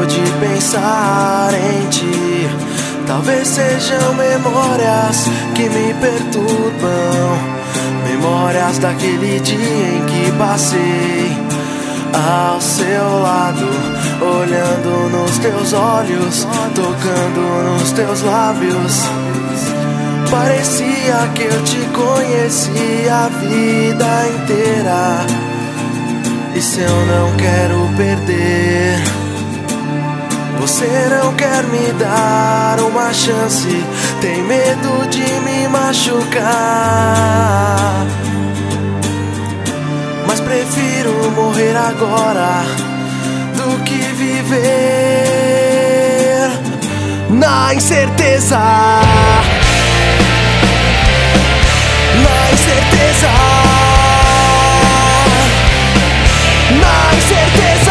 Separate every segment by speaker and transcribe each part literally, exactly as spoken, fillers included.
Speaker 1: de pensar em ti. Talvez sejam memórias que me perturbam, memórias daquele dia em que passei ao seu lado, olhando nos teus olhos, tocando nos teus lábios. Parecia que eu te conhecia a vida inteira. Isso eu não quero perder. Você não quer me dar uma chance, tem medo de me machucar. Mas prefiro morrer agora do que viver na incerteza. Na incerteza. Na incerteza.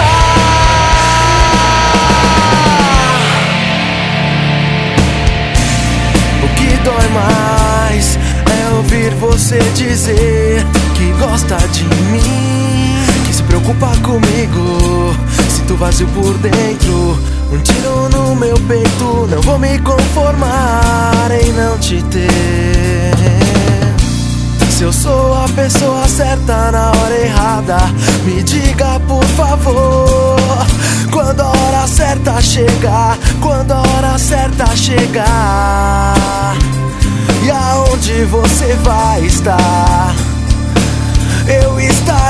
Speaker 1: O que dói mais é ouvir você dizer que gosta de mim, que se preocupa comigo. Sinto vazio por dentro, um tiro no meu peito. Não vou me conformar em não te ter. Se eu sou a pessoa certa na hora errada, me diga por favor. Quando a hora certa chegar, quando a hora certa chegar, e aonde você vai estar, eu estarei.